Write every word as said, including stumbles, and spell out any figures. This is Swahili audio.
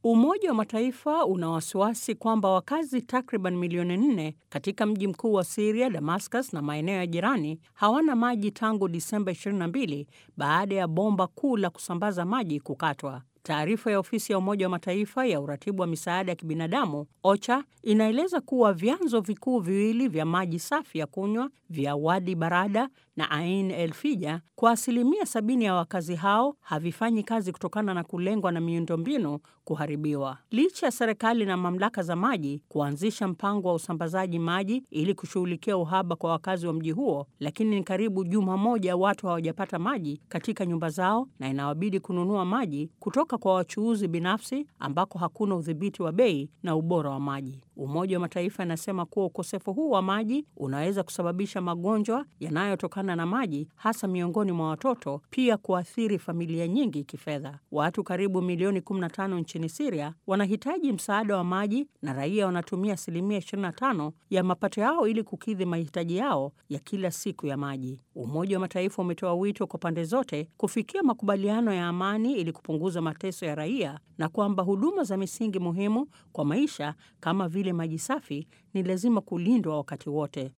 Umoja wa Mataifa una wasiwasi kwamba wakazi takriban milioni nne katika mji mkuu wa Syria, Damascus, na maeneo ya jirani hawana maji tangu Disemba ishirini na mbili baada ya bomba kuu la kusambaza maji kukatwa. Taarifa ya ofisi ya Umoja wa Mataifa ya uratibu wa misaada ya kibinadamu OCHA inaeleza kuwa vyanzo vikuu viwili vya maji safi ya kunywa vya Wadi Barada na Ain el Fija kwa asilimia sabini ya wakazi hao havifanyi kazi kutokana na kulengwa na miundombinu kuharibiwa. Licha ya serikali na mamlaka za maji kuanzisha mpango wa usambazaji maji ili kushughulikia uhaba kwa wakazi wa mji huo, lakini ni karibu juma moja watu hawajapata maji katika nyumba zao na inawabidi kununua maji kutoka kwa wachuuzi binafsi ambako hakuna udhibiti wa bei na ubora wa maji. Umoja wa Mataifa inasema kuwa ukosefu huu wa maji unaweza kusababisha magonjwa yanayotokana na maji, hasa miongoni mwa watoto, pia kuathiri familia nyingi kifedha. Watu karibu milioni kumi na tano nchini Syria wanahitaji msaada wa maji na raia wanatumia asilimia ishirini na tano ya mapato yao ili kukidhi mahitaji yao ya kila siku ya maji. Umoja wa Mataifa umetoa wito kwa pande zote kufikia makubaliano ya amani ili kupunguza mateso ya raia na kwamba huduma za misingi muhimu kwa maisha kama vile maji safi ni lazima kulindwa wakati wote.